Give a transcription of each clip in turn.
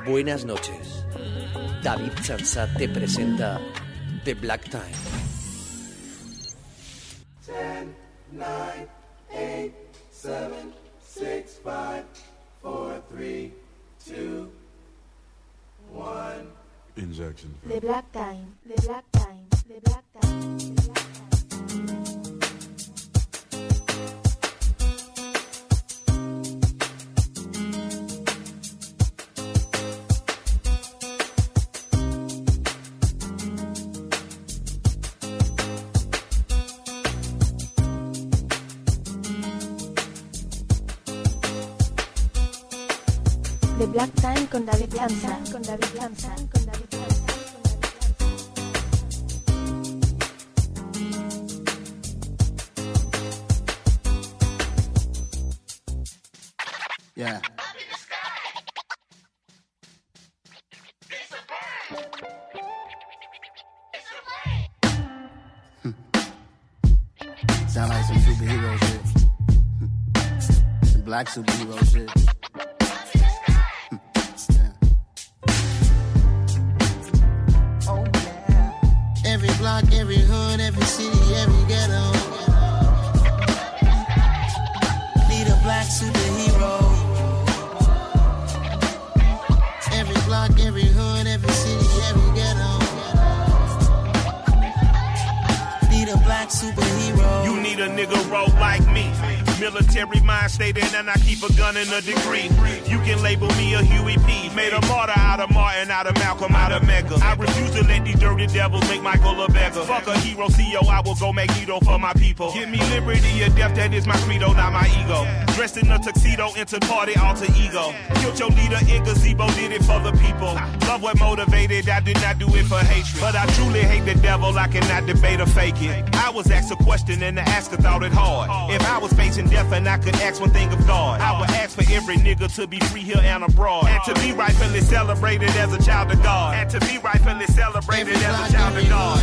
Buenas noches. David Chansat te presenta The Black Time. 10, 9, 8, 7, 6, 5, 4, 3, 2, 1. Injection. The Black Time, The Black Time, The Black Time, The Black Time. The Black Time con David Lanza, con David Lanza, con David Lanza. Yeah. Sound like some superhero shit. Some black superhero shit. Every block, every hood, every city, every ghetto need a black superhero. Every block, every hood, every city, every ghetto need a black superhero. You need a nigga roll like me. Military mind state and I keep a gun and a degree. You can label me a Huey P. Made a martyr out of Martin, out of Malcolm, out of Mega. I refuse to let these dirty devils make Michael a beggar. Fuck a hero CEO, I will go Magneto for my people. Give me liberty or death, that is my credo, not my ego. Dressed in a tuxedo, into party, alter ego. Killed your leader in gazebo, did it for the people. Love what motivated, I did not do it for hatred. But I truly hate the devil, I cannot debate or fake it. I was asked a question and the asker thought it hard. If I was facing death and I could ask one thing of God, I would ask for every nigga to be free here and abroad, and to be rightfully celebrated as a child of God, and to be rightfully celebrated as a child of God.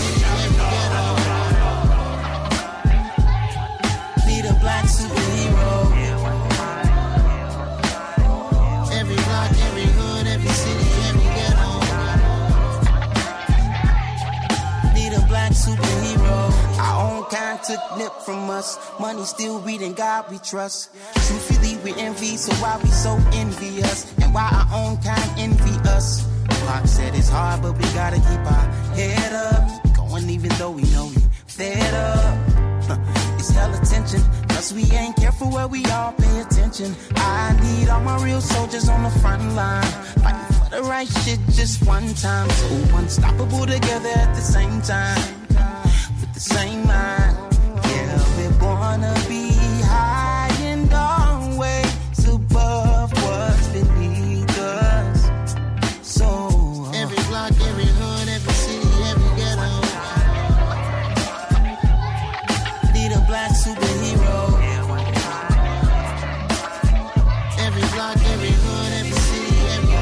Need a black superhero. Every block, every hood, every city, every ghetto need a black superhero. Our own kind took nip from us. Money still reading, God we trust. Truthfully we envy, so why we so envious? And why our own kind envy us? Pac said it's hard, but we gotta keep our head up. Going even though we know we fed up. It's hell attention, cause we ain't careful where we all pay attention. I need all my real soldiers on the front line, fighting for the right shit just one time. So unstoppable together at the same time, with the same mind. Yeah, we're gonna be high and always above what's beneath us. So every block, every hood, every city, every ghetto need a black superhero. Every block, every hood, every city, every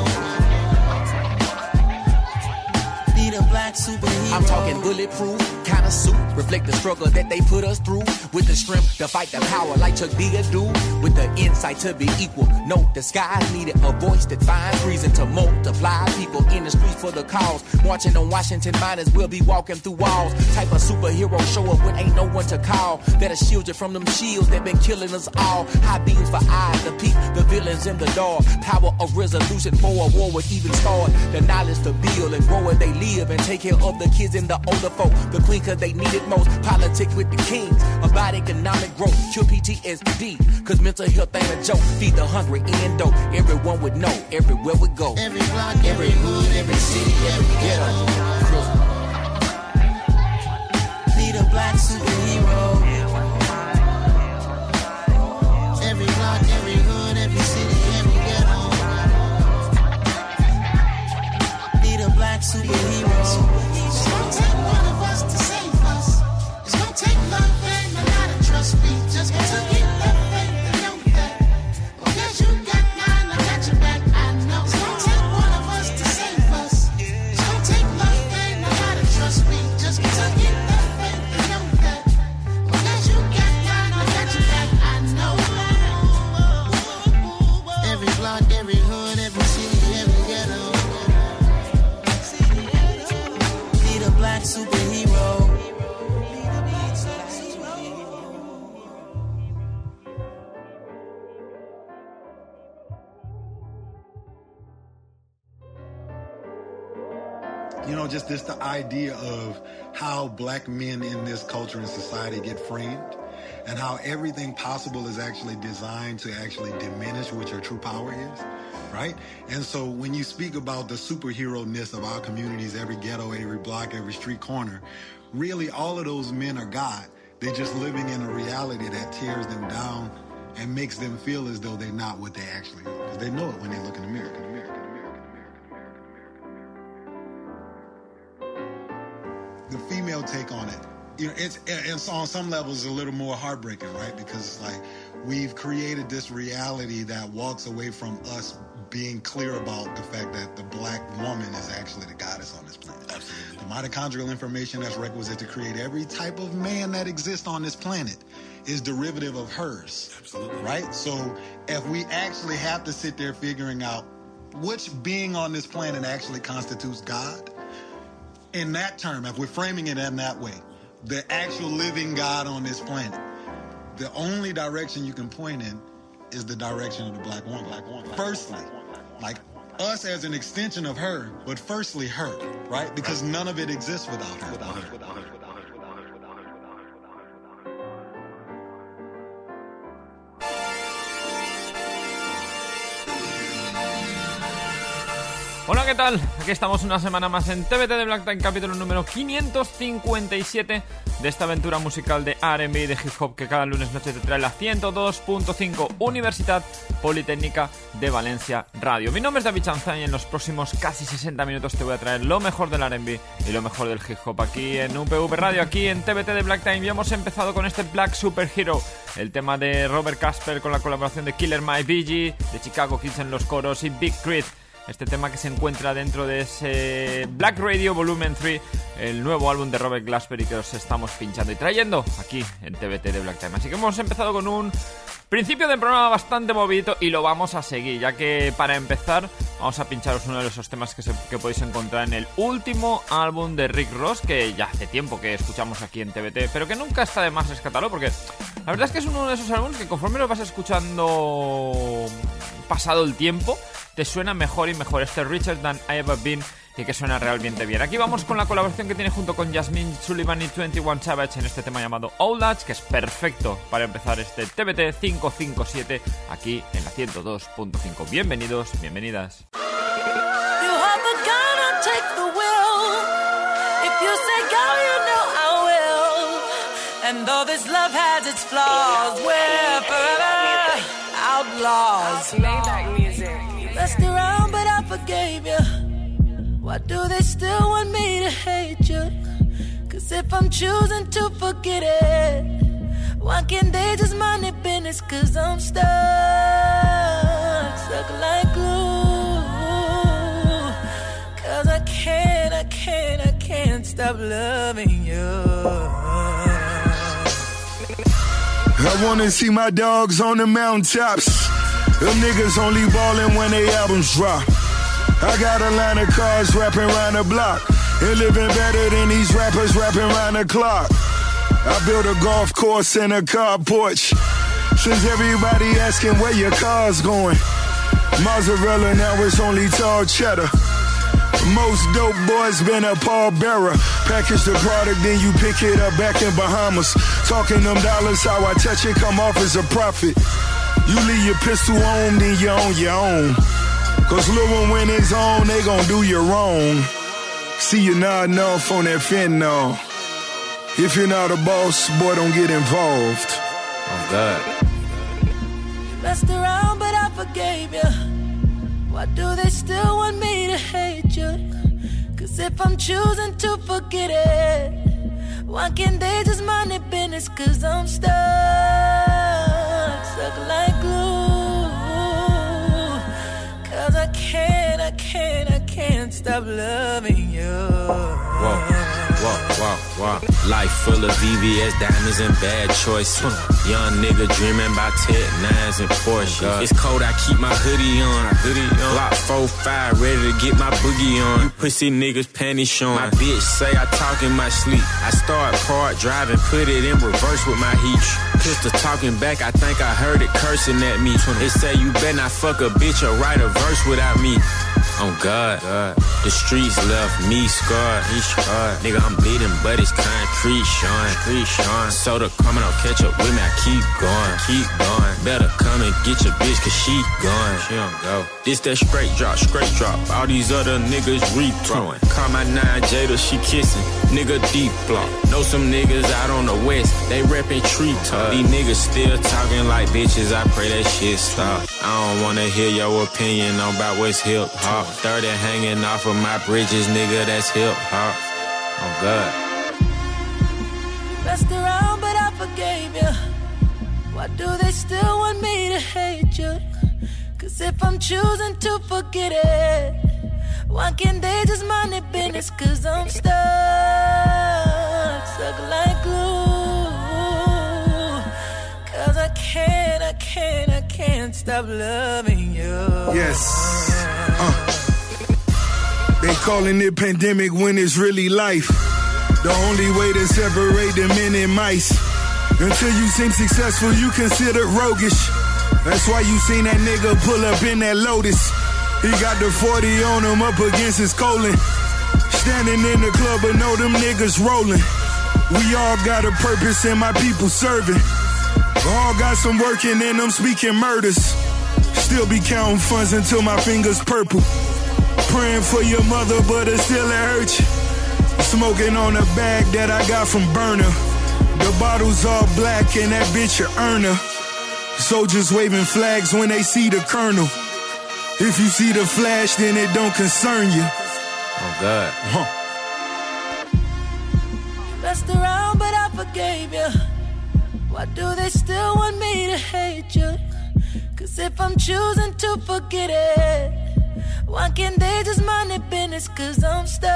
ghetto need a black superhero. I'm talking bulletproof kind of suit, reflect the struggle that they put us through, with the strength to fight the power like Chuck Digger do, with the insight to be equal. No disguise needed, a voice that finds reason to multiply. People in the streets for the cause, marching on Washington miners will be walking through walls. Type of superhero show up when ain't no one to call, that'll shield you from them shields that been killing us all. High beams for eyes to peep the villains in the dark. Power of resolution for a war would even start. The knowledge to build and grow where they live, and take care of the kids and the older folk. The queen cause they need it most. Politic with the kings about economic growth. Cure PTSD cause mental health ain't a joke. Feed the hungry and dope. Everyone would know everywhere we go. Every block, every hood, every city, every ghetto need a black superhero. Every block, every hood, every city, every ghetto need a black superhero. It's gonna take one of us to save us. It's gonna take love and a lot of trust. We just gotta get that faith and know that. Oh yes, you got mine, I got your back, I know. It's gonna take one of us to save us. It's gonna take love and a lot of trust. We just gotta get that faith and know that. just the idea of how black men in this culture and society get framed, and how everything possible is actually designed to actually diminish what your true power is, right? And so when you speak about the superhero-ness of our communities, every ghetto, every block, every street corner, really all of those men are God. They're just living in a reality that tears them down and makes them feel as though they're not what they actually are, because they know it when they look in the mirror. The female take on it, it's on some levels a little more heartbreaking, right? Because it's like we've created this reality that walks away from us being clear about the fact that the black woman is actually the goddess on this planet. Absolutely. The mitochondrial information that's requisite to create every type of man that exists on this planet is derivative of hers. Absolutely. Right? So if we actually have to sit there figuring out which being on this planet actually constitutes God, in that term, if we're framing it in that way, the actual living God on this planet, the only direction you can point in is the direction of the black woman. Firstly, like us as an extension of her, but firstly her, right? Because none of it exists without her. Hola, ¿qué tal? Aquí estamos una semana más en TBT de Black Time, capítulo número 557 de esta aventura musical de R&B y de hip hop que cada lunes noche te trae la 102.5 Universidad Politécnica de Valencia Radio. Mi nombre es David Chanza y en los próximos casi 60 minutos te voy a traer lo mejor del R&B y lo mejor del hip hop aquí en UPV Radio, aquí en TBT de Black Time. Y hemos empezado con este Black Superhero, el tema de Robert Casper con la colaboración de Killer Mike, BG, de Chicago Kids en los coros y Big Crit. Este tema que se encuentra dentro de ese Black Radio Volumen 3, el nuevo álbum de Robert Glasper y que os estamos pinchando y trayendo aquí en TBT de Black Time. Así que hemos empezado con un principio de programa bastante movidito y lo vamos a seguir, ya que para empezar vamos a pincharos uno de esos temas que podéis encontrar en el último álbum de Rick Ross, que ya hace tiempo que escuchamos aquí en TBT, pero que nunca está de más rescatarlo, porque la verdad es que es uno de esos álbumes que conforme lo vas escuchando pasado el tiempo, te suena mejor y mejor. Este Richer Than I Ever Been, y que suena realmente bien. Aquí vamos con la colaboración que tiene junto con Jasmine Sullivan y 21 Savage en este tema llamado Old Dutch, que es perfecto para empezar este TBT 557 aquí en la 102.5. Bienvenidos, bienvenidas. And though this love has its flaws, we're forever outlaws. Maybach music. Messed around, but I forgave you. Why do they still want me to hate you? Cause if I'm choosing to forget it, why can't they just mind their business? Cause I'm stuck like glue. Cause I can't stop loving you. I wanna see my dogs on the mountaintops. Them niggas only ballin' when they albums drop. I got a line of cars rapping round the block and living better than these rappers rapping round the clock. I built a golf course and a car porch. Since everybody asking where your car's going, mozzarella now it's only tall cheddar. Most dope boys been a pallbearer. Package the product, then you pick it up back in Bahamas. Talking them dollars, how I touch it, come off as a profit. You leave your pistol on, then you're on your own. Cause little when it's on, they gon' do you wrong. See you nodding off on that fentanyl. If you're not a boss, boy, don't get involved. Oh, God. Messed around, but I forgave you. Why do they still want me to hate you? Cause if I'm choosing to forget it, why can't they just mind their business? Cause I'm stuck like glue. Cause I can't stop loving you. Whoa. Life full of VVS, diamonds, and bad choices. Young nigga dreaming about Tech 9s and Porsche. It's cold, I keep my hoodie on. Block 4-5, ready to get my boogie on. You pussy niggas panties showing. My bitch say I talk in my sleep. I start part driving, put it in reverse with my heat. Pistol talking back, I think I heard it cursing at me. It say you better not fuck a bitch or write a verse without me. On God, the streets left me scarred. Nigga, I'm bleeding, but it's concrete, Sean. Soda coming, I'll catch up with me, I keep going. Better come and get your bitch, cause she gone. She don't go. This that straight drop. All these other niggas rethrowing. Call my 9 Jada, she kissing. Nigga deep block. Know some niggas out on the west, they reppin' treetop. These niggas still talking like bitches, I pray that shit stop. I don't wanna hear your opinion about what's hip hop. 30 hanging off of my bridges, nigga, that's hip hop. Oh God. Messed around, but I forgave you. Why do they still want me to hate you? Cause if I'm choosing to forget it, why can't they just mind their business? Cause I'm stuck like glue. Cause I can't stop loving you. Yes. They calling it pandemic when it's really life. The only way to separate the men and mice. Until you seem successful, you consider roguish. That's why you seen that nigga pull up in that Lotus. He got the 40 on him up against his colon. Standing in the club, but know them niggas rolling. We all got a purpose and my people serving. All got some working and I'm speaking murders. Still be counting funds until my fingers purple. Praying for your mother, but it still hurt you. Smoking on a bag that I got from Burner. The bottle's all black and that bitch a earner. Soldiers waving flags when they see the colonel. If you see the flash, then it don't concern you. Oh God. Messed around, but I forgave you. Why do they still want me to hate you? Cause if I'm choosing to forget it, why can't they just mind their business? Cause I'm stuck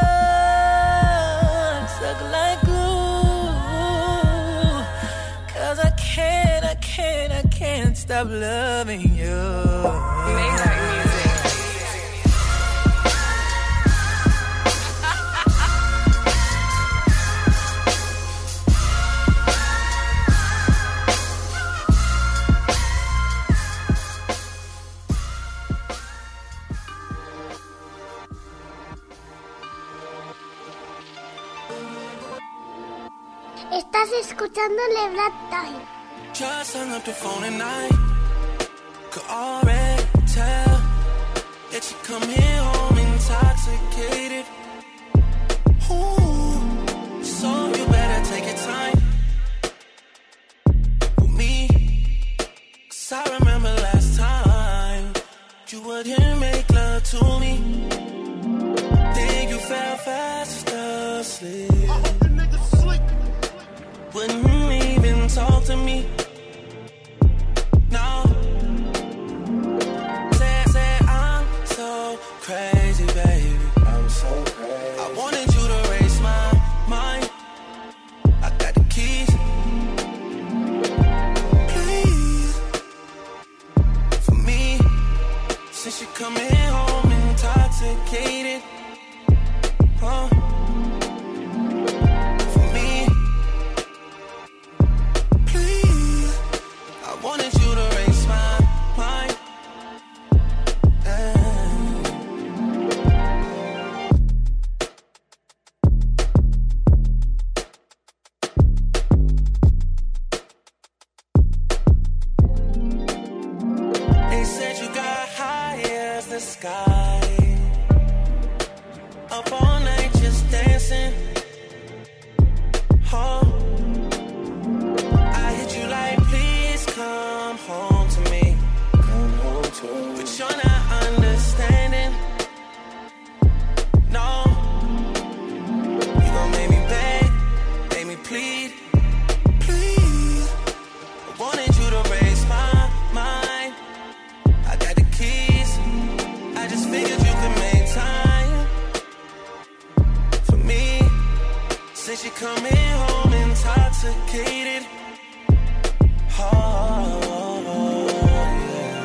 like glue. Cause I can't stop loving you. Maybach music. Estás escuchando Le Black Time. Just hung up the phone at night. Could already tell that you come here home intoxicated. Ooh, so you better take your time with me. Cause I remember last time you wouldn't make love to me. Then you fell fast asleep. Wouldn't even talk to me. No. Say I'm so crazy, baby. I'm so crazy. I wanted you to raise my mind. I got the keys. Please, for me, since you coming home intoxicated. Oh. Wanted you to raise my mind. They said you got high as the sky. Up all night just dancing. Oh. Come home to me. Come home to me. But you're not understanding. No. You gon' make me beg, make me plead. Please. I wanted you to raise my mind. I got the keys. I just figured you could make time for me. Since you coming home intoxicated. Oh, yeah.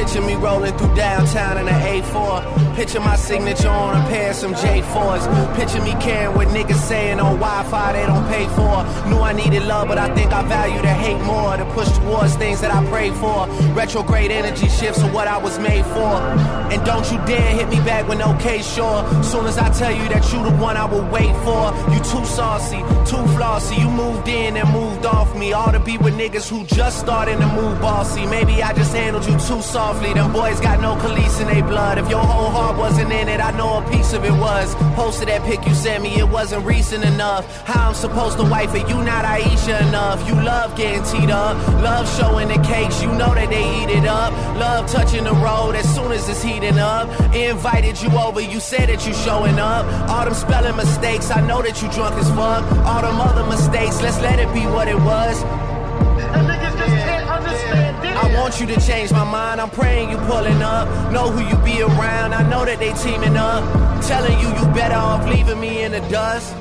Picture me rolling through downtown in an A4. Picture my signature on a pair of some J4s. Picture me caring what niggas saying on Wi-Fi they don't pay for. Knew I needed love, but I think I value the hate more. To push towards things that I pray for. Retrograde energy shifts are what I was made for. And don't you dare hit me back when okay, sure. Soon as I tell you that you the one I will wait for. You too saucy, too flossy. You moved in and moved off me. All to be with niggas who just starting to move bossy. Maybe I just handled you too softly. Them boys got no Khalees in they blood. If your whole heart wasn't in it, I know a piece of it was. Posted that pic you sent me, it wasn't recent enough. How I'm supposed to wife it, you not Aisha enough. You love getting teed up, love showing the cakes, you know that they eat it up. Love touching the road as soon as it's heating up. Invited you over, you said that you showing up. All them spelling mistakes, I know that you drunk as fuck. All them other mistakes, let's let it be what it was. And niggas just can't understand this. I want you to change my mind, I'm praying you pulling up. Know who you be around, I know that they teaming up. Telling you you better off leaving me in the dust.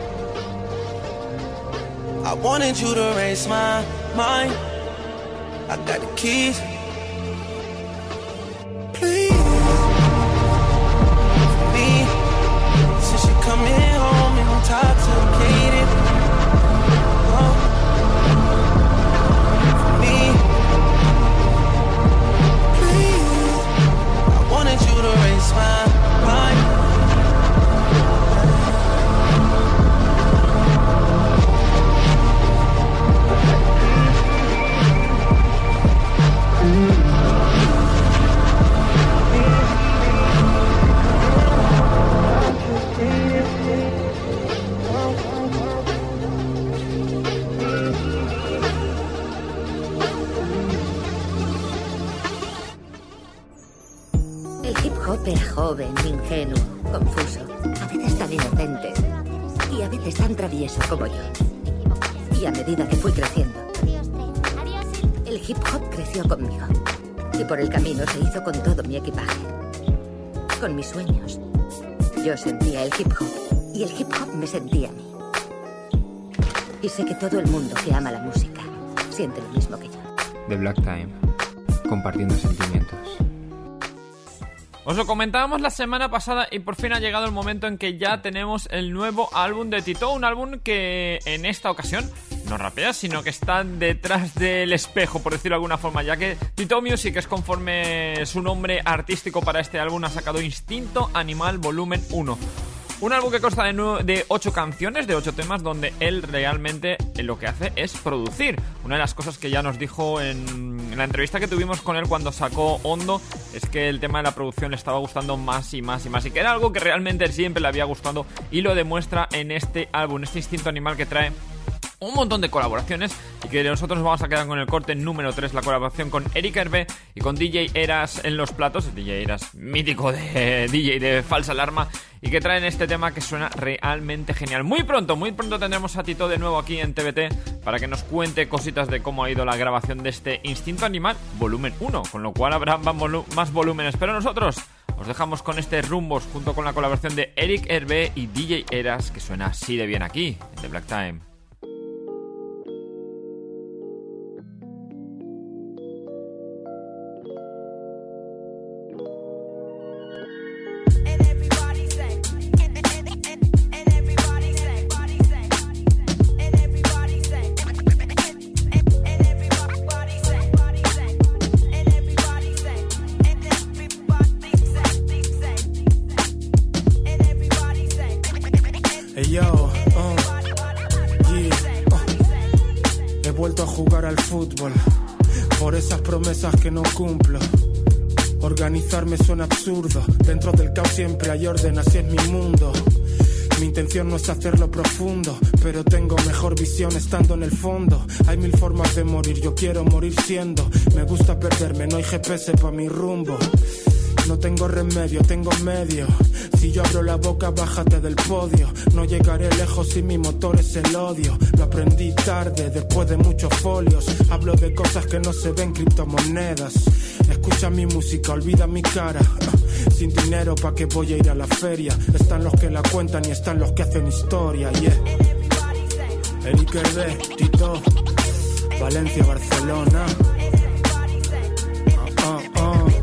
I wanted you to raise my mind. I got the keys. Please, for me, since you coming home intoxicated. Oh, for me, please, I wanted you to raise my mind. Era joven, ingenuo, confuso, a veces tan inocente y a veces tan travieso como yo. Y a medida que fui creciendo, el hip hop creció conmigo. Y por el camino se hizo con todo mi equipaje, con mis sueños. Yo sentía el hip hop y el hip hop me sentía a mí. Y sé que todo el mundo que ama la música siente lo mismo que yo. The Black Time, compartiendo sentimientos. Os lo comentábamos la semana pasada y por fin ha llegado el momento en que ya tenemos el nuevo álbum de Tito. Un álbum que en esta ocasión no rapea, sino que está detrás del espejo, por decirlo de alguna forma, ya que Tito Music es conforme su nombre artístico para este álbum. Ha sacado Instinto Animal Volumen 1. Un álbum que consta de 8 canciones, de 8 temas, donde él realmente lo que hace es producir. Una de las cosas que ya nos dijo en la entrevista que tuvimos con él cuando sacó Hondo es que el tema de la producción le estaba gustando más y más y más, y que era algo que realmente siempre le había gustado, y lo demuestra en este álbum, este Instinto Animal, que trae un montón de colaboraciones y que nosotros vamos a quedar con el corte número 3, la colaboración con Eric Hervé y con DJ Eras en los platos. DJ Eras, mítico de DJ de Falsa Alarma, y que traen este tema que suena realmente genial. Muy pronto tendremos a Tito de nuevo aquí en TBT para que nos cuente cositas de cómo ha ido la grabación de este Instinto Animal Volumen 1, con lo cual habrá más volúmenes, pero nosotros os dejamos con este Rumbos junto con la colaboración de Eric Hervé y DJ Eras, que suena así de bien aquí en The Black Time. He vuelto a jugar al fútbol por esas promesas que no cumplo. Organizarme suena absurdo, dentro del caos siempre hay orden, así es mi mundo. Mi intención no es hacerlo profundo, pero tengo mejor visión estando en el fondo. Hay 1000 formas de morir, yo quiero morir siendo. Me gusta perderme, no hay GPS pa' mi rumbo. No tengo remedio, tengo medio. Si yo abro la boca, bájate del podio. No llegaré lejos si mi motor es el odio. Lo aprendí tarde, después de muchos folios. Hablo de cosas que no se ven, criptomonedas. Escucha mi música, olvida mi cara. Sin dinero, ¿pa' qué voy a ir a la feria? Están los que la cuentan y están los que hacen historia, yeah. Eric Hervé, Tito, Valencia, Barcelona.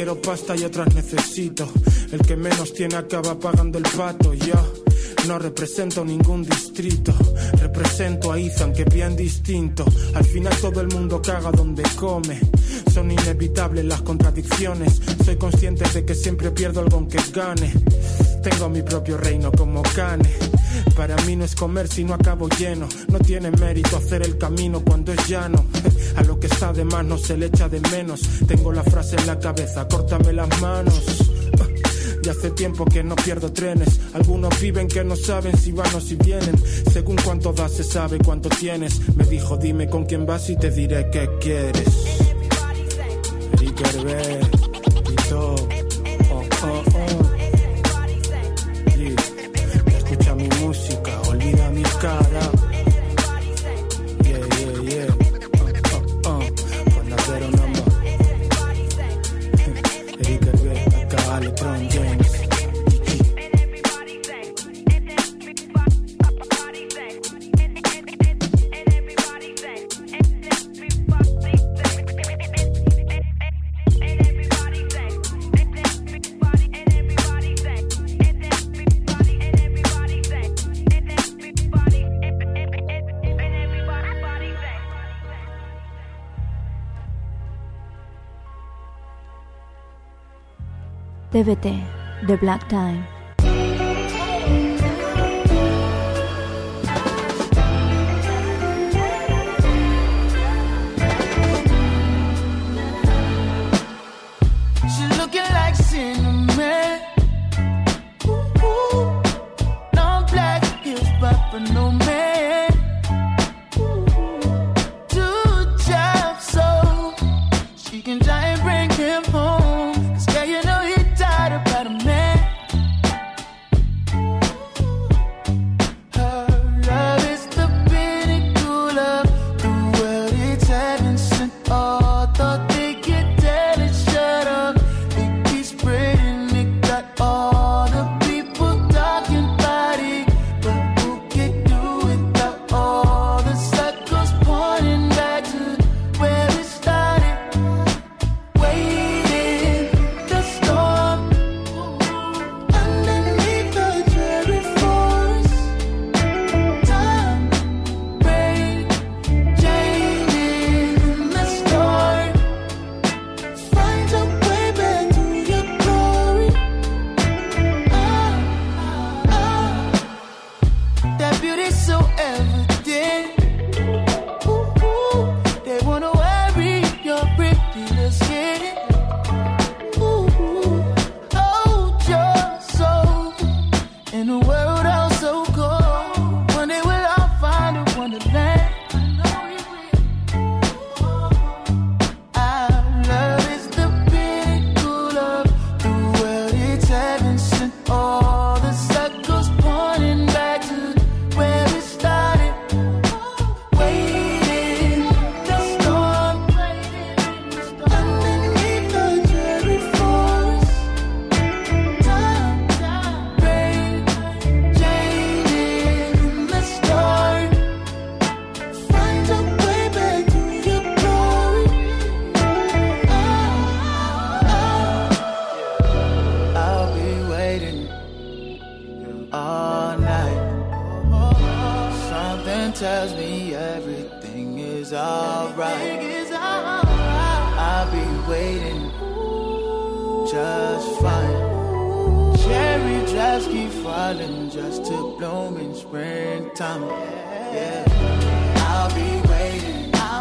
quiero pasta y otras necesito. El que menos tiene acaba pagando el pato. Yo no represento ningún distrito, represento a Ethan, que es bien distinto. Al final todo el mundo caga donde come. Son inevitables las contradicciones. Soy consciente de que siempre pierdo algo aunque gane. Tengo mi propio reino como Cane. Para mí no es comer si no acabo lleno. No tiene mérito hacer el camino cuando es llano. A lo que está de más no se le echa de menos. Tengo la frase en la cabeza, córtame las manos. Ya hace tiempo que no pierdo trenes. Algunos viven que no saben si van o si vienen. Según cuánto das se sabe cuánto tienes. Me dijo dime con quién vas y te diré qué quieres. Ricky Hervé, Tito, escucha mi música, olvida mi cara. Panadero number. Ricky Hervé, acá LeBron James. TBT, The Black Time. She's looking like cinnamon. Ooh, no black heels, but no man. Two jobs, so she can try and bring him home. 'Cause yeah, you know he tired about a man. Her love is the pinnacle of the world. It's heaven sent. Oh, thought they could tell it, shut up. It keeps spreading, it got all the people talking about it. But who can do without all the suckers pointing back to where it started? Waiting the storm underneath the cherry forest. Time, rain, changing the story. Find your way back to your glory. That beauty's so evident. They wanna worry your prettiness, get it? Hold your soul in a world all so cold. One day we'll all find a wonderland. Our love is the pinnacle of the world. It's heaven sent. All the suckers pointing back to where it started. Waiting the storm underneath the cherry forest. Time, rain, changing the story. Find your way back to your glory. I'll be waiting all night. Something tells me everything is alright. I'll be waiting just fine. Cherry drops keep falling just to bloom in springtime. Yeah, I'll be waiting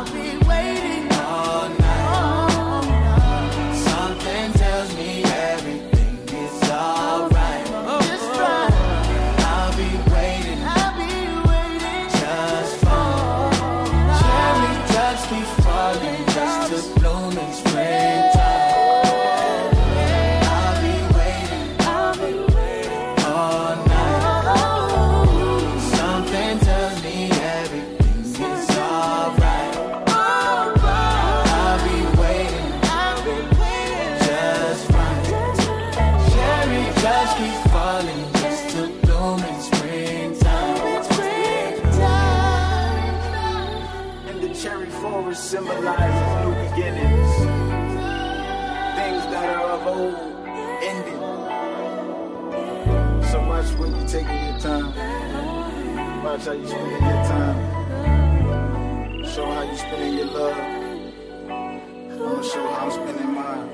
all night. Something tells me everything is alright. Just fine. I'll be waiting just fine. Cherry drops keep falling just to bloom in springtime. I'll be waiting all night. Something tells me everything is alright. I'll be waiting just fine. Cherry drops keep falling just to bloom in springtime. And the cherry forest symbolizes new beginnings. things that are of old ended. So watch when you taking your time. Watch how you spending your time. Show how you spending your love. I'ma show how I'm spending mine.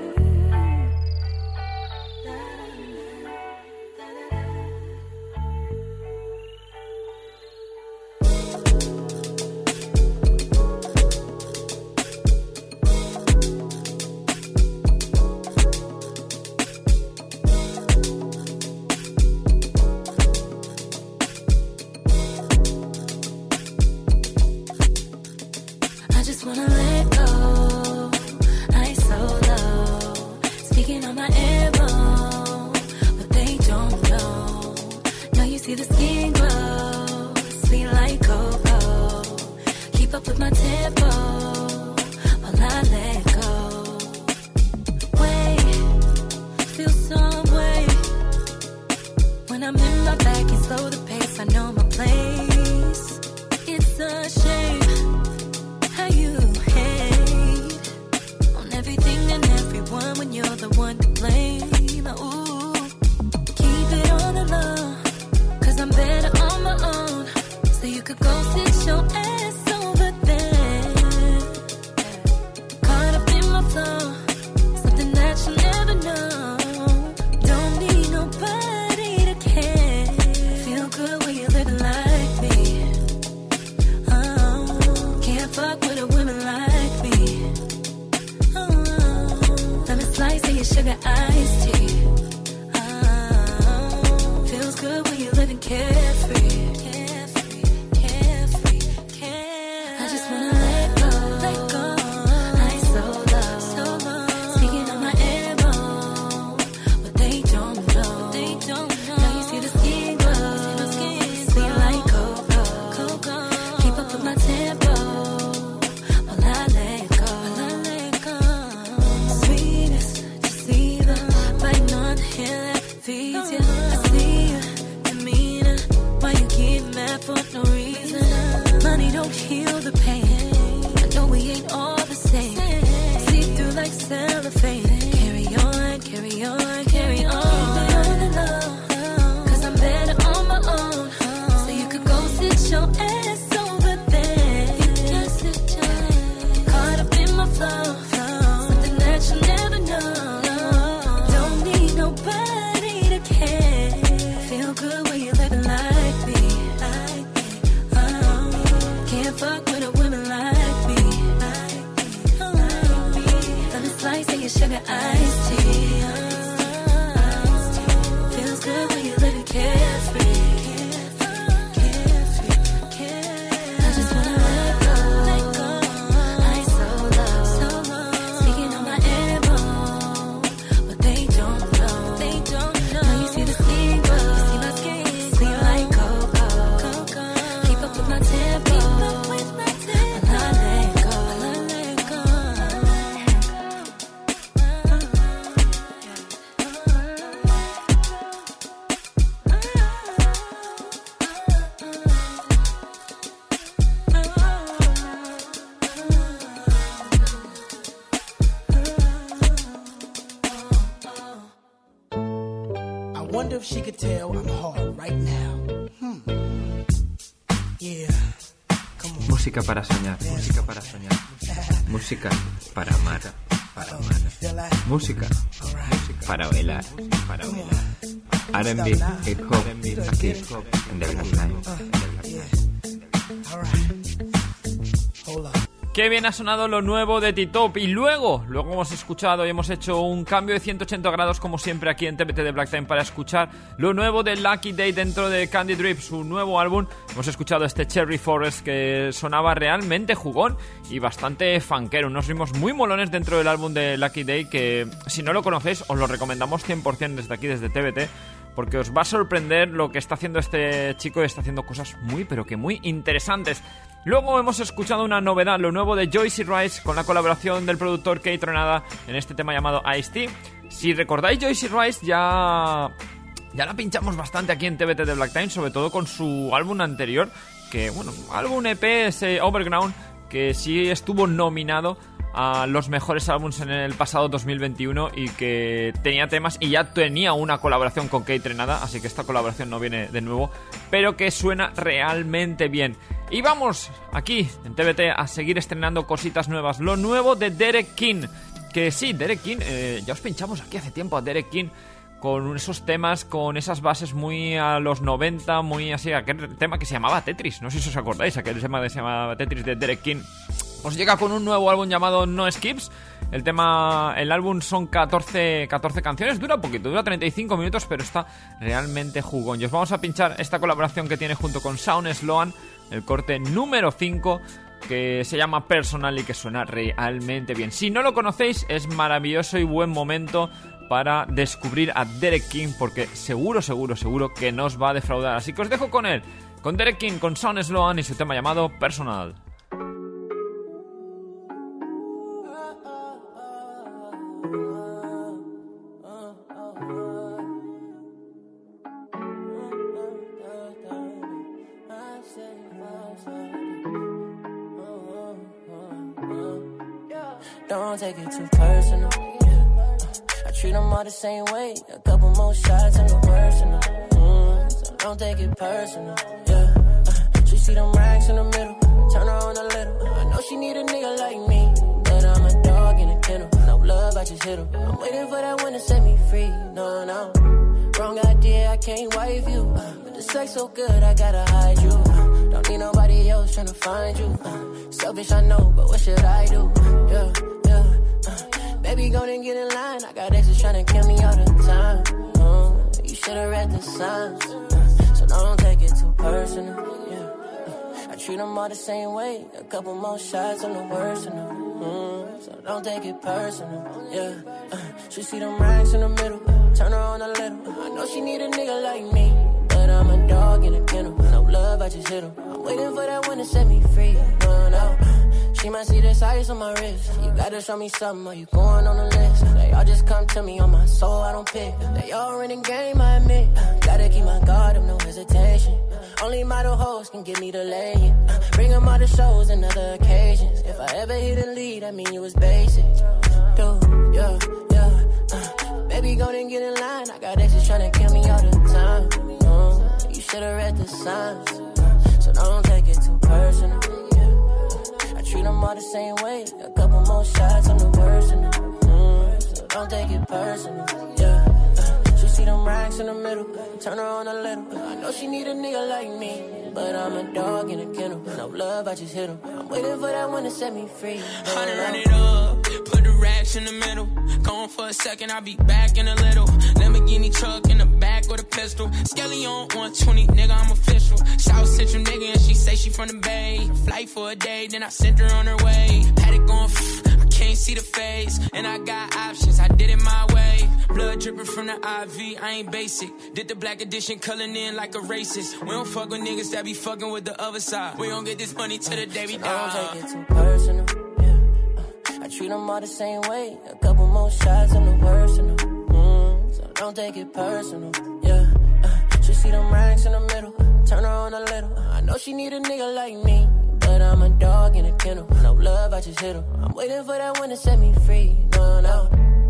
Wonder if she could tell I'm hard right now. Yeah. Música para soñar, música para soñar. Música para amar, para amar. Música para bailar, para bailar. R&B, hip hop, aquí en The Black Time. Qué bien ha sonado lo nuevo de T-Top. Y luego hemos escuchado y hemos hecho un cambio de 180 grados como siempre aquí en TPT de Black Time para escuchar lo nuevo de Lucky Day dentro de Candy Drip, su nuevo álbum. Hemos escuchado este Cherry Forest que sonaba realmente jugón y bastante funkero, unos ritmos muy molones dentro del álbum de Lucky Day que si no lo conocéis os lo recomendamos 100% desde aquí, desde TPT, porque os va a sorprender lo que está haciendo este chico y está haciendo cosas muy pero que muy interesantes. Luego hemos escuchado una novedad, lo nuevo de Joyce Rice con la colaboración del productor Kate Tronada en este tema llamado Ice-T. Si recordáis, Joyce Rice ya la pinchamos bastante aquí en TBT de Black Time, sobre todo con su álbum anterior, que bueno, álbum EP, ese Overground, que sí estuvo nominado a los mejores álbumes en el pasado 2021 y que tenía temas y ya tenía una colaboración con Kate Renada, así que esta colaboración no viene de nuevo, pero que suena realmente bien. Y vamos aquí en TBT a seguir estrenando cositas nuevas. Lo nuevo de Derek King, que sí, Derek King, ya os pinchamos aquí hace tiempo a Derek King con esos temas, con esas bases muy a los 90, muy así, aquel tema que se llamaba Tetris, no sé si os acordáis, aquel tema que se llamaba Tetris de Derek King. Os llega con un nuevo álbum llamado No Skips. El álbum son 14 canciones, dura poquito, dura 35 minutos, pero está realmente jugón. Y os vamos a pinchar esta colaboración que tiene junto con Shawn Sloan, el corte número 5, que se llama Personal y que suena realmente bien. Si no lo conocéis, es maravilloso y buen momento para descubrir a Derek King, porque seguro que no os va a defraudar. Así que os dejo con él, con Derek King, con Shawn Sloan y su tema llamado Personal. Don't take it too personal. I treat them all the same way. A couple more shots and go personal. So don't take it personal. She see them racks in the middle. Turn her on a little. I know she need a nigga like me, but I'm a dog in a kennel. No love, I just hit him. I'm waiting for that one to set me free. No. Wrong idea, I can't wife you. But the sex so good, I gotta hide you. Don't need nobody else tryna find you. Selfish, I know, but what should I do? Baby, go and get in line. I got exes tryna kill me all the time. You should've read the signs. So don't take it too personal. I treat them all the same way. A couple more shots, I'm the worst in them. So don't take it personal. She see them racks in the middle. Turn her on a little. I know she need a nigga like me, but I'm a dog in a kennel. No love, I just hit him. I'm waiting for that one to set me free. No. She might see this ice on my wrist. You gotta show me something, or you going on the list. They all just come to me on my soul, I don't pick. They all running game, I admit. Gotta keep my guard up, no hesitation. Only model hoes can get me to lay it. Bring them all to shows and other occasions. If I ever hit a lead, I mean you was basic. Dude, yeah. Baby, go and get in line. I got exes tryna kill me all the time. You should've read the signs. So don't take it too personal. Treat them all the same way. A couple more shots, I'm the worst in them. So don't take it personal. She see them racks in the middle. Turn her on a little. I know she need a nigga like me, but I'm a dog in a kennel. No love, I just hit him. I'm waiting for that one to set me free. Honey, run it up. Put the racks in the middle. Gone for a second, I'll be back in a little. Lamborghini truck in the back with a pistol. Skelly on 120, nigga, I'm official. South Central nigga, and she say she from the Bay. Flight for a day, then I sent her on her way. Paddock on, I can't see the face. And I got options, I did it my way. Blood dripping from the IV, I ain't basic. Did the black edition, coloring in like a racist. We don't fuck with niggas that be fucking with the other side. We don't get this money till the day we die. Don't take it too personal. I treat them all the same way. A couple more shots, I'm the worst in them. So don't take it personal. She see them racks in the middle. Turn her on a little. I know she need a nigga like me, but I'm a dog in a kennel. No love, I just hit him. I'm waiting for that one to set me free. No.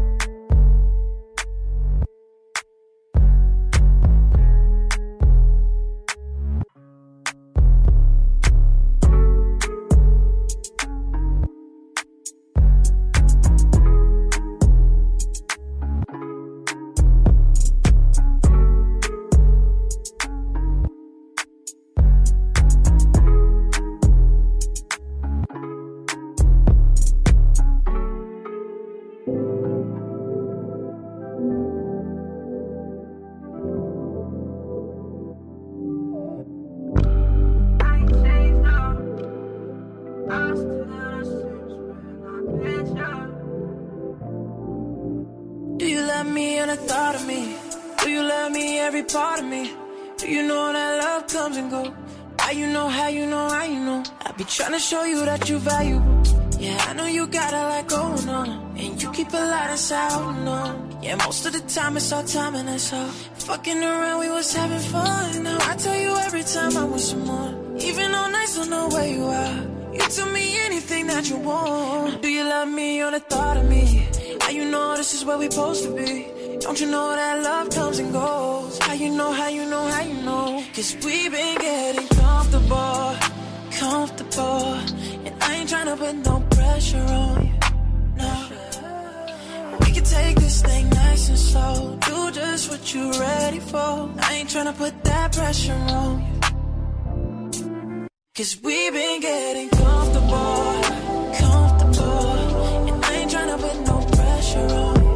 Part of me. Do you know that love comes and goes? How you know, how you know, how you know? I be trying to show you that you valuable. Yeah, I know you got a lot going on, and you keep a lot inside holding on. Yeah, most of the time it's all time and that's all. Fucking around, we was having fun. Now I tell you every time I'm with someone. Even on nights, don't know where you are. You tell me anything that you want. Do you love me or the thought of me? How you know this is where we supposed to be? Don't you know that love comes and goes? How you know, how you know, how you know? Cause we've been getting comfortable, comfortable. And I ain't tryna put no pressure on you, no. We can take this thing nice and slow. Do just what you ready for. I ain't tryna put that pressure on you. Cause we've been getting comfortable, comfortable. And I ain't tryna put no pressure on you.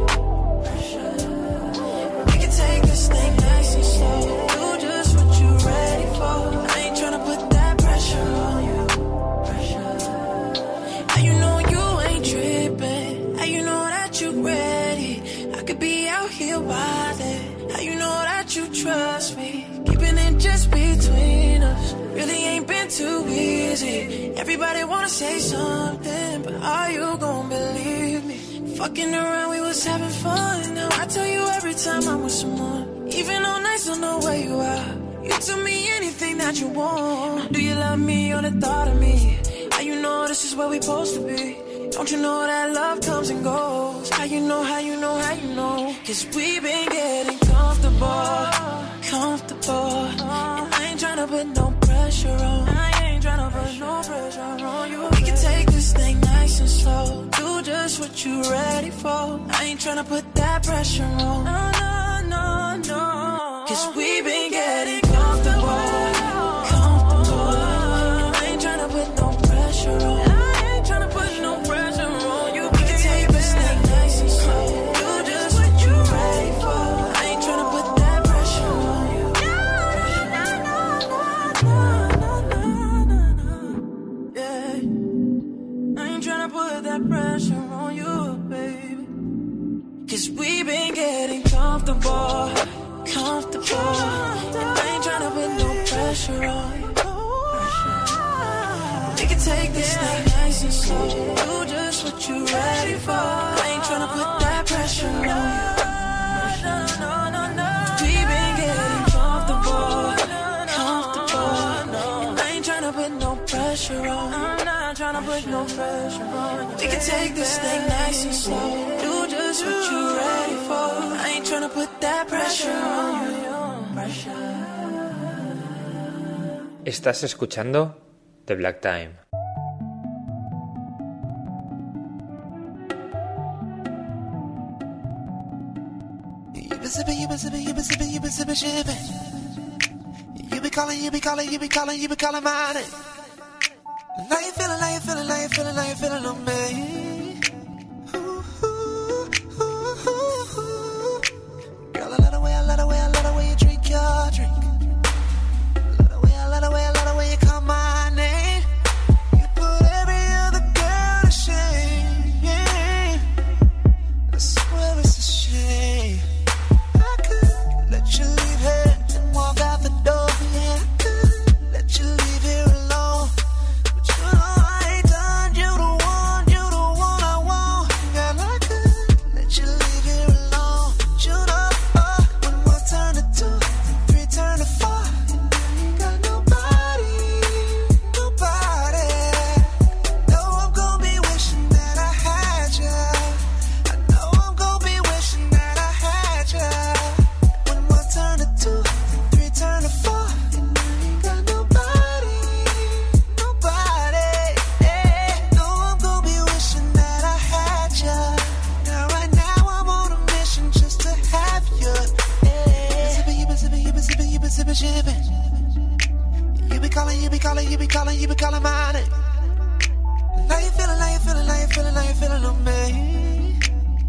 We can take this thing nice and slow. Do just what you ready for. I ain't tryna put that pressure on you. How you know you ain't tripping? How you know that you ready? I could be out here wildin'. How you know that you trust me? Keeping it just between us really ain't been too easy. Everybody wanna say something, but are you gon' believe me? Fucking around, we was having fun. Now I tell you every time I'm with someone. Even on nights, don't know where you are. You tell me anything that you want. Do you love me or the thought of me? How you know this is where we supposed to be? Don't you know that love comes and goes? How you know, how you know, how you know? Cause we've been getting comfortable, comfortable. And I ain't tryna put no pressure on. I ain't tryna put no pressure on you. We can take this thing nice and slow. Do just what you ready for. I ain't tryna put that pressure on. No, no, no, no. Cause we've been getting comfortable, comfortable. I ain't tryna put no pressure on. I ain't tryna put no pressure on you. We can take this thing nice and slow. Do just what you ready for. I ain't tryna put that pressure on you. Yeah. I ain't tryna put that pressure on you, baby. Cause we've been getting comfortable, comfortable. And I ain't tryna put no pressure on you. We can take this thing nice and slow. Do just what you ready for. I ain't tryna put that pressure on you. No, no, no. We've been getting comfortable, comfortable. And I ain't tryna put no pressure on you. I'm not tryna put no pressure on you. We can take this thing nice and slow. Do just what you ready for. I ain't tryna put that pressure on you. Estás escuchando The Black Time. You been sipping, you been sipping, you been sipping, you been sipping champagne. You be calling, you be calling, you be calling, you be calling my name. Now you feeling, now you feeling, now you feeling, now you feeling on me. Girl, I love the way, I love the way, I love the way you drink your drink. Love the way, I love the way, I love the way you call my name. You put every other girl to shame. I swear it's a shame. I could let you leave here and walk out the door. Yeah, I could let you leave here alone. But you know I ain't done. You the one I want. Girl, I could let you leave here alone. But you know, when one turn to two, three turn to four, and I ain't got nobody, nobody. No, I'm gonna be wishing that I had you. I know I'm gonna be wishing that I had you. When one turn to two, three turn to four, and I ain't got nobody, nobody. No, I'm gonna be wishing that I had you. Now, right now, I'm on a mission just to have you. You been sipping, you been sipping, you been sipping, you been sipping champagne. You be calling, you be calling, you be calling, you be calling my name. Now you feeling, now you feeling, now you feeling, now you feeling on me.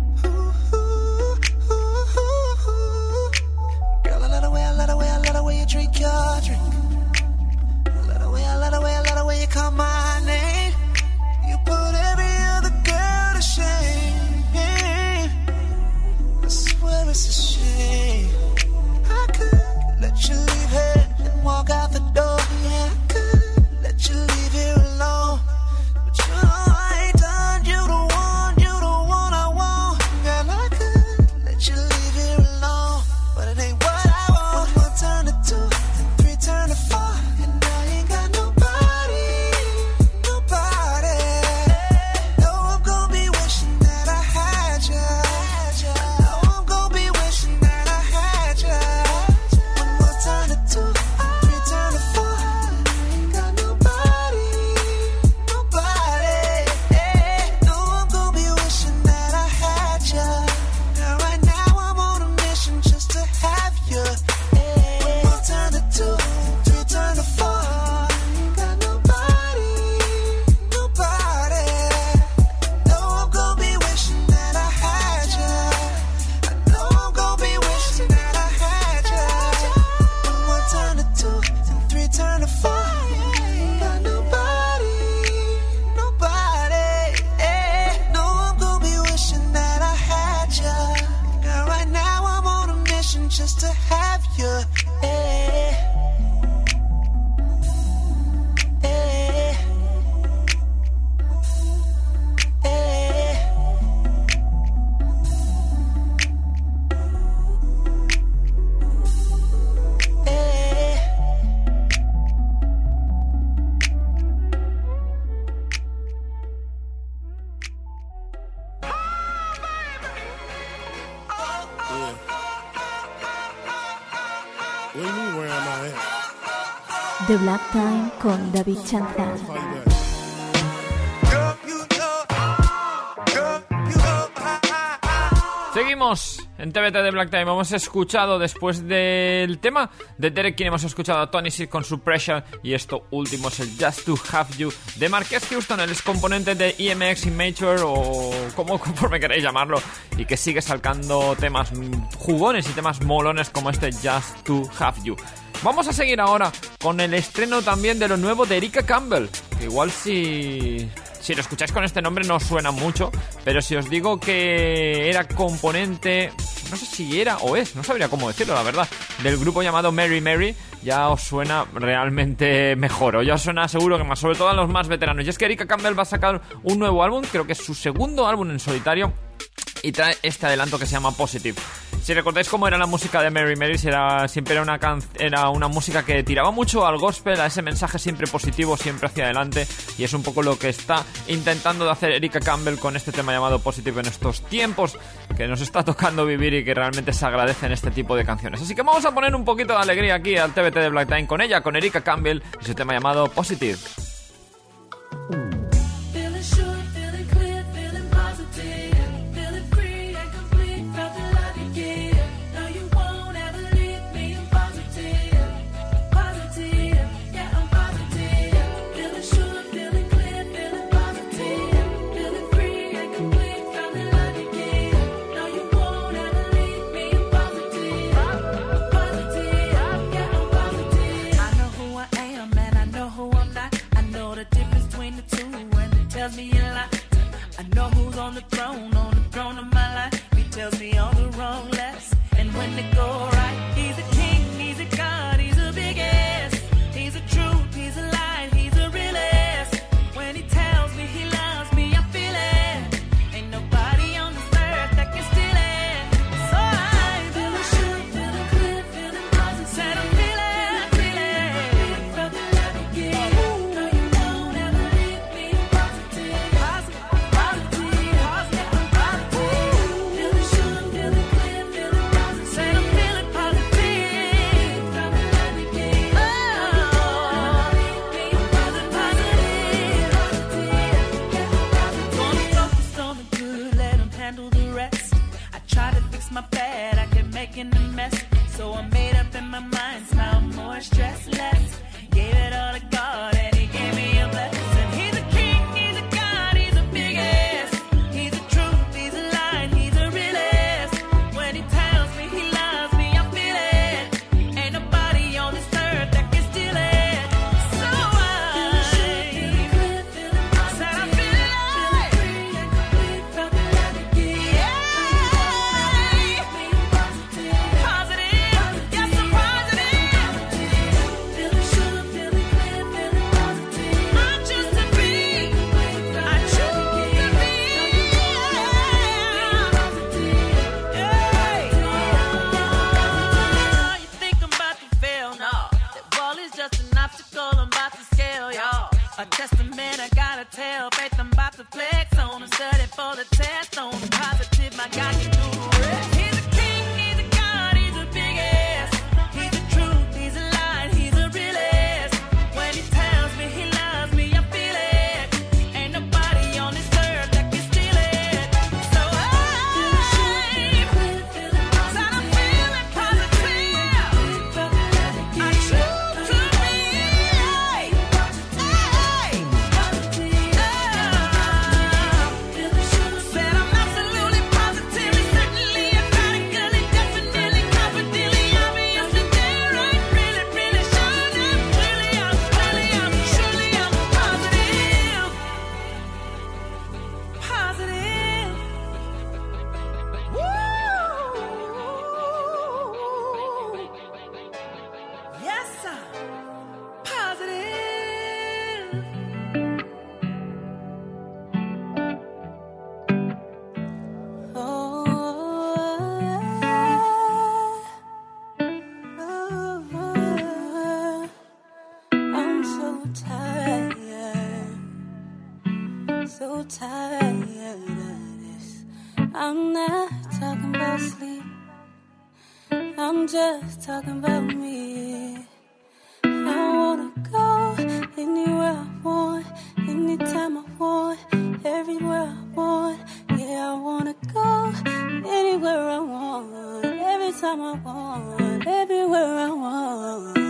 Girl, I love the way, I love the way, I love the way you drink your drink. I love the way, I love the way, I love the way you call my name. You put every other girl to shame. I swear it's a shame. I could let you leave here and walk out the door. Yeah, I could let you leave here alone. But you know I ain't done. You the one I want. Girl, I could let you leave here alone. But it ain't what I want. One turn to two, three turn The Black Time con David Chanza. Seguimos en TBT de Black Time. Hemos escuchado, después del tema de Derek King, hemos escuchado a Tony Seed con su Pressure, y esto último es el Just to Have You de Marques Houston, el excomponente de EMX Immature, o como conforme queréis llamarlo, y que sigue sacando temas jugones y temas molones como este Just to Have You. Vamos a seguir ahora con el estreno también de lo nuevo de Erica Campbell, que igual si lo escucháis con este nombre no os suena mucho, pero si os digo que era componente, no sé si era o es, no sabría cómo decirlo, la verdad, del grupo llamado Mary Mary, ya os suena realmente mejor, o ya os suena seguro que más, sobre todo a los más veteranos. Y es que Erica Campbell va a sacar un nuevo álbum, creo que es su segundo álbum en solitario, y trae este adelanto que se llama Positive. Si recordáis cómo era la música de Mary Mary, siempre era una música que tiraba mucho al gospel, a ese mensaje siempre positivo, siempre hacia adelante, y es un poco lo que está intentando de hacer Erica Campbell con este tema llamado Positive en estos tiempos que nos está tocando vivir y que realmente se agradecen este tipo de canciones. Así que vamos a poner un poquito de alegría aquí al TBT de Black Time con ella, con Erica Campbell, y su tema llamado Positive. Me a lot. I know who's on the throne of my life. He tells me all the wrong less, and when they go right, he's a king, he's a god, he's a big ass. He's a truth, he's a lie, he's a real ass. When he tells me he loves me, I feel it. Ain't nobody on this earth that can steal it. So I feel the sure, feel the clear, feel the positive. Said I feel it, feel it. Felt the love again. No, you won't ever leave me. My bad, I kept making a mess, so I made up in my mind, smile more, stress less. Gave it all to God, and He gave me a blessing. He's a king, he's a god, he's a big ass. He's a truth, he's a lie, he's a real ass. When He tells me He loves me, I feel it. Ain't nobody on this earth that can steal it. So I said I feel it. A testament I gotta tell, faith I'm about to flex on. I'm studying for the test on. Positive, my God can do it. He's a king, he's a god, he's a big ass. He's a truth, he's a lie, he's a real ass. When he tells me he loves me, I feel it. Ain't nobody on this earth that can steal it. So I feel it positive. I choose to be. Said I'm absolutely positively, certainly, emphatically, definitely, confidently, obviously, there, right, really, really, sure, really, I'm surely, I'm positive. Positive. Woo! Yes, sir. Positive. I'm so tired of this. I'm not talking about sleep. I'm just talking about me. I wanna want, everywhere I want. Yeah, I wanna go anywhere I want, every time I want, everywhere I want.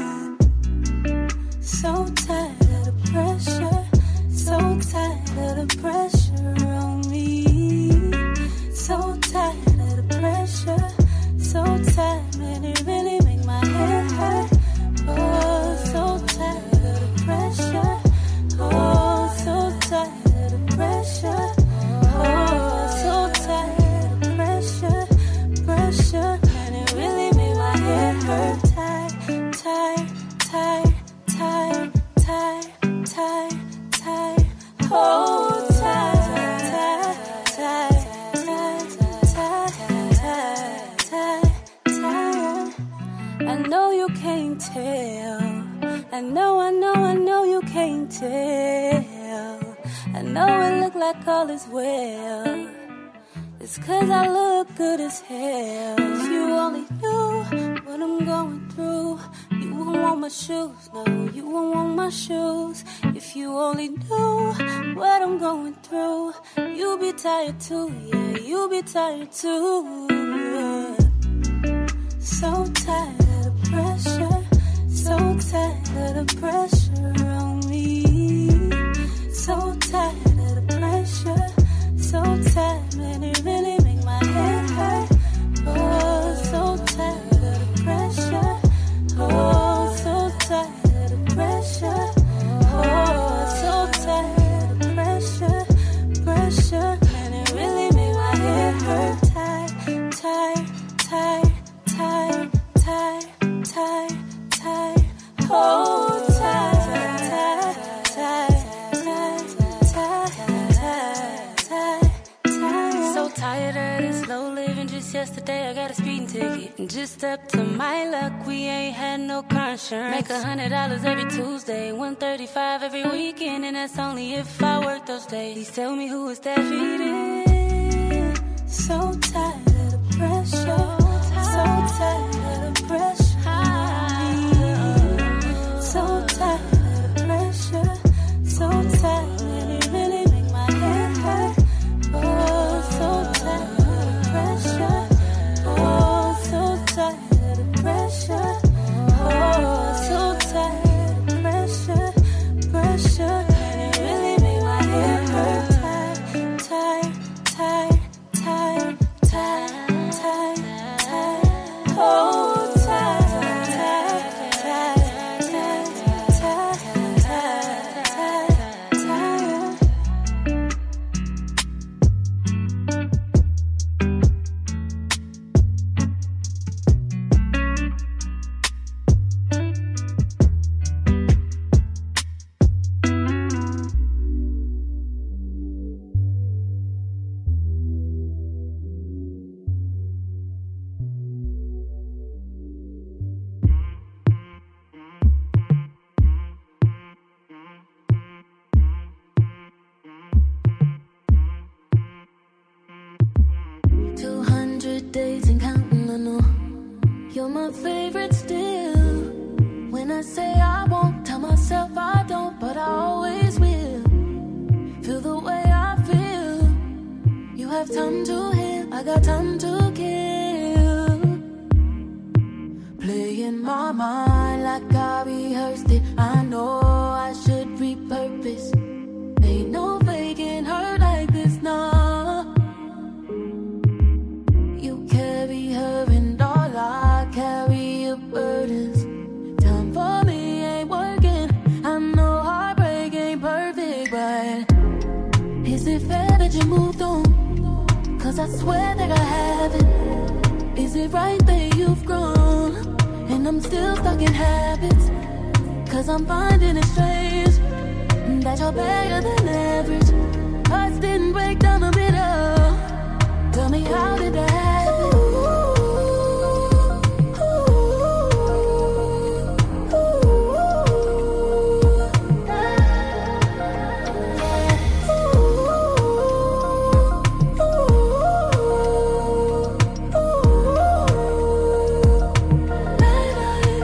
So tired of the pressure, so tired of the pressure on me. So tired of the pressure, so tired, man, it really make my head hurt. Oh, so tired of the pressure. Oh, so tired of the pressure. Oh, so tired of the pressure, pressure, man, it really made my head hurt. Tired, tired, tired, tired, tired, tired, tired. Oh, tired, tired, tired, tired, tired, tired, tired. I know you can't tell. I know you can't tell. I know it look like all is well. It's 'cause I look good as hell. If you only knew what I'm going through, you wouldn't want my shoes. No, you wouldn't want my shoes. If you only knew what I'm going through, you'd be tired too. Yeah, you'd be tired too. So tired of the pressure, so tired of the pressure on me. So tired of the pressure, so tired, man, it really make my head hurt. Oh, so tired of the pressure. Oh, so tired of the pressure. Oh, so tired of the pressure, pressure, man, it really make my head hurt. Tired, tired, tired, tired, tired, tired, tired. Oh, tired, tired, tired, tired, tired, tired, tired. So tired of this slow living. Just yesterday I got a speeding ticket, and just up to my luck, we ain't had no car insurance. Make $100 every Tuesday, $135 every weekend, and that's only if I work those days. Please tell me who is that feeding? So tired of the pressure, so tired of the pressure. So tired of the pressure, so tired, man, it really make my head hurt. Oh, so tired of the pressure. Oh, so tired of the pressure. Oh, so tired of the pressure, pressure, man, it really make my head hurt. Tired, tired, tired, tired, tired, tired. Oh, tired, tired, tired, tired, tired, tired, tired. Days and counting, I know you're my favorite still. When I say I won't, tell myself I don't, but I always will. Feel the way I feel. You have time to heal, I got time to kill. Playing my mind like I rehearsed it. I know I should repurpose. Ain't no faking hurt like this, nah. Carry her and all I carry your burdens. Time for me ain't working. I know heartbreak ain't perfect, but is it fair that you moved on? 'Cause I swear that I haven't. Is it right that you've grown and I'm still stuck in habits? 'Cause I'm finding it strange that you're better than average. Hearts didn't break down the middle. Tell me, how did that happen?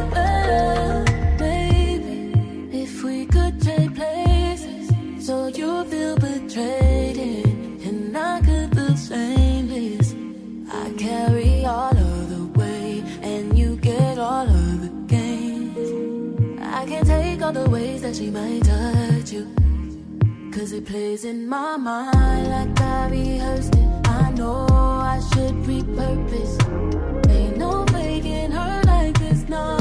Baby, if we could trade places so you you feel betrayed, and I could feel shameless. I carry all of the weight, and you get all of the gains. I can't take all the ways that she might touch you, 'cause it plays in my mind like I rehearsed it. I know I should repurpose. Ain't no faking her like this, no.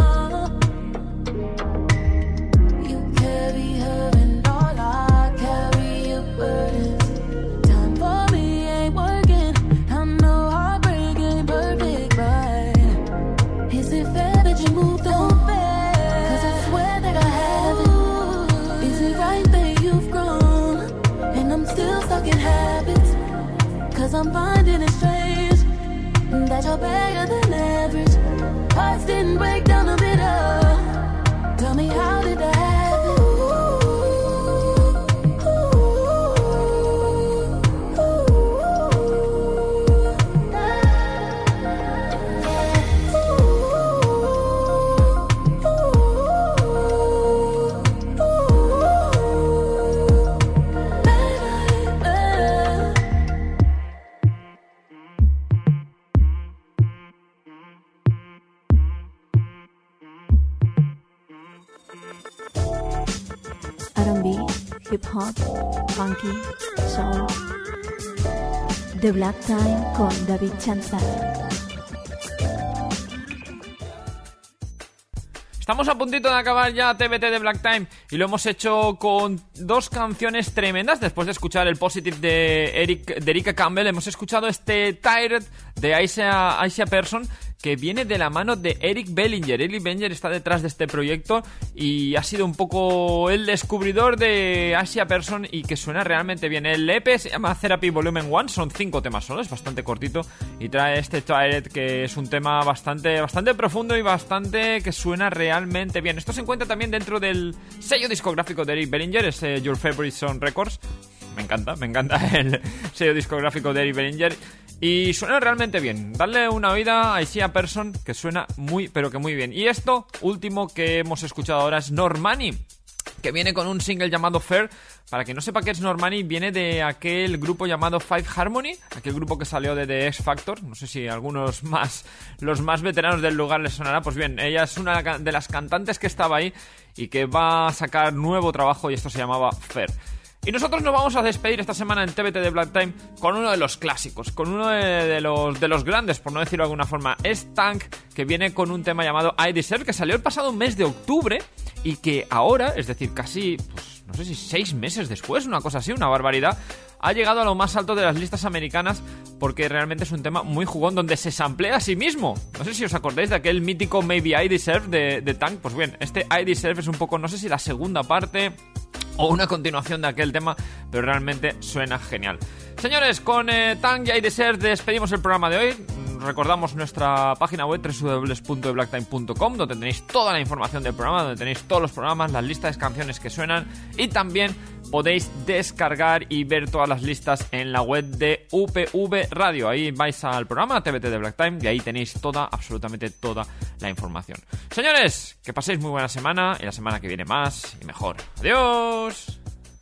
You carry her and all I carry your burdens. Time for me ain't working. I know heartbreak ain't perfect, but is it fair that you moved on? 'Cause I swear that I haven't. Is it right that you've grown and I'm still stuck in habits? 'Cause I'm finding it strange that you're better than average. Hearts didn't break down the middle. Tell me, how did that happen? R&B, hip hop, funky, soul. The Black Time con David Chanzal. Estamos a puntito de acabar ya TBT de Black Time y lo hemos hecho con dos canciones tremendas. Después de escuchar el Positive de Erika Campbell, hemos escuchado este Tired de Aisha Person, que viene de la mano de Eric Bellinger. Eric Bellinger está detrás de este proyecto y ha sido un poco el descubridor de Aisha Person, y que suena realmente bien. El EP se llama Therapy Volume 1, son 5 temas solo, es bastante cortito, y trae este Tired, que es un tema bastante profundo y bastante que suena realmente bien. Esto se encuentra también dentro del sello discográfico de Eric Bellinger, es Your Favorite Song Records. Me encanta el sello discográfico de Eric Bellinger y suena realmente bien. Darle una oída a Aisha Person, que suena muy, pero que muy bien. Y esto último que hemos escuchado ahora es Normani, que viene con un single llamado Fair. Para quien no sepa qué es Normani, viene de aquel grupo llamado Five Harmony, aquel grupo que salió de The X Factor. No sé si algunos los más veteranos del lugar les sonará. Pues bien, ella es una de las cantantes que estaba ahí y que va a sacar nuevo trabajo, y esto se llamaba Fair. Y nosotros nos vamos a despedir esta semana en TBT de Black Time con uno de los clásicos, con uno de los grandes, por no decirlo de alguna forma. Es Tank, que viene con un tema llamado I Deserve, que salió el pasado mes de octubre y que ahora, es decir, casi, pues, no sé si 6 meses después, una cosa así, una barbaridad, ha llegado a lo más alto de las listas americanas, porque realmente es un tema muy jugón donde se samplea a sí mismo. No sé si os acordáis de aquel mítico Maybe I Deserve de Tank. Pues bien, este I Deserve es un poco, no sé si la segunda parte o una continuación de aquel tema, pero realmente suena genial. Señores, con Tank y I Deserve despedimos el programa de hoy. Recordamos nuestra página web www.blacktime.com, donde tenéis toda la información del programa, donde tenéis todos los programas, las listas de canciones que suenan, y también podéis descargar y ver todas las listas en la web de UPV Radio. Ahí vais al programa TBT de Black Time y ahí tenéis absolutamente toda la información. Señores, que paséis muy buena semana, y la semana que viene más y mejor. ¡Adiós!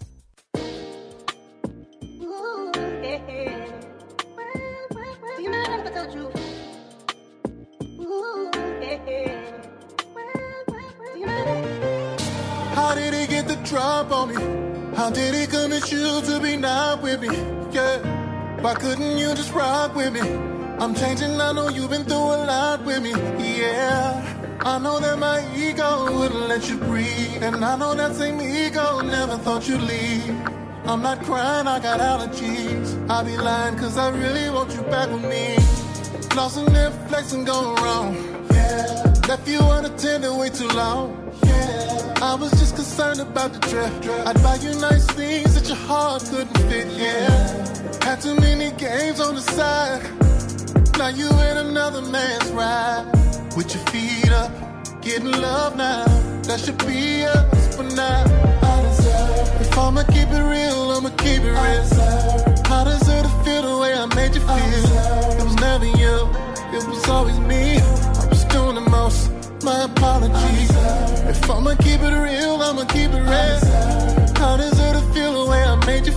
How did he get the drop on me? How did he convince you to be not with me? Yeah, why couldn't you just rock with me? I'm changing, I know you've been through a lot with me. Yeah, I know that my ego wouldn't let you breathe, and I know that same ego never thought you'd leave. I'm not crying, I got allergies. I be lying cause I really want you back with me. Lost in their flex and going wrong. Yeah, left you unattended way too long. Yeah, I was just concerned about the drip. I'd buy you nice things that your heart couldn't fit. Yeah, had too many games on the side. Now you in another man's ride, with your feet up, getting love now. That should be us, but now I deserve. If I'ma keep it real, I'ma keep it real. I deserve to feel the way I made you feel. It was never you, it was always me. I was doing the most, my apologies. If I'ma keep it real, I'ma keep it real. I deserve to feel the way I made you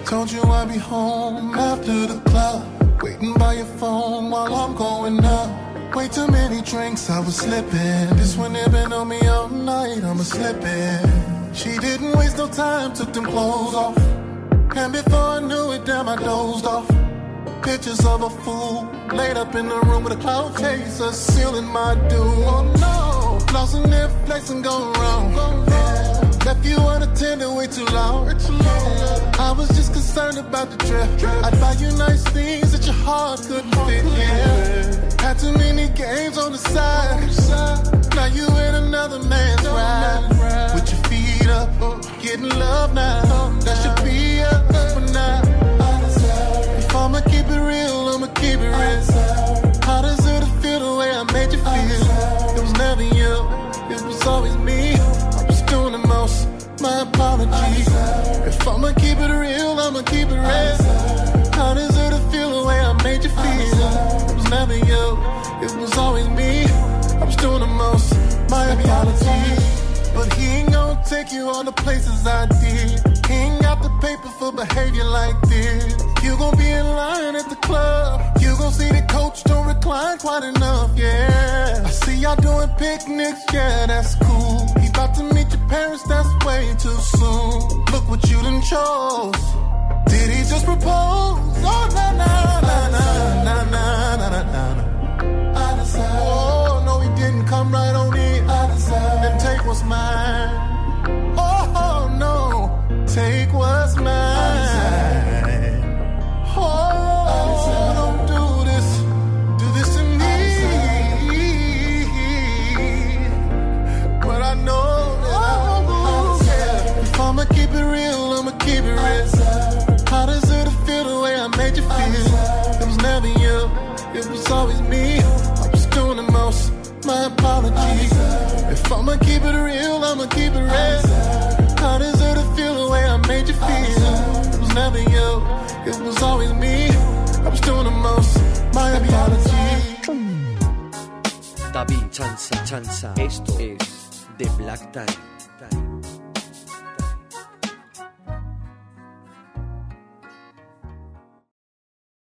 Told you I'd be home after the club, waiting by your phone while I'm going up. Way too many drinks, I was slipping. This one had been on me all night, I'ma slip it. She didn't waste no time, took them clothes off. And before I knew it, damn, I dozed off. Pictures of a fool, laid up in the room with a cloud chaser, sealing my doom. Oh no, lost in their flex and going wrong. Yeah. Left you unattended way too long. I was just concerned about the trip. I'd buy you nice things that your heart couldn't fit. Yeah. Had too many games on the side. Now you in another man's ride. With your feet up, getting love now. That should be up for now. If I'ma keep it real, I'ma keep it real. How does it feel the way I made you feel? It was never you, it was always me. I was doing the most, my apologies. If I'ma keep it real, I'ma keep it real. How does it feel the way I made you feel? It was never you, it was always me. I was doing the most, my apologies. But he ain't gonna take you all the places I did. He ain't got the paper for behavior like this. You gon' be in line at the club. You gon' see the coach don't recline quite enough, yeah. I see y'all doing picnics, yeah, that's cool. He about to meet your parents, that's way too soon. Look what you done chose. Did he just propose? Oh, na na na na na na na na na. Oh, no, he didn't come right on in and take what's mine. Oh, no, take what's mine. Oh, don't do this to me. But I know that if I'ma keep it real, I'ma keep it real. How does it feel the way I made you feel? It was never you, it was always me. I was doing the most, my apologies. If I'ma keep it real, I'ma keep it real. How does it feel the way I made you feel? It was never you, it was always me. I was doing the most, my apologies. David Chanza, esto es The Black Time.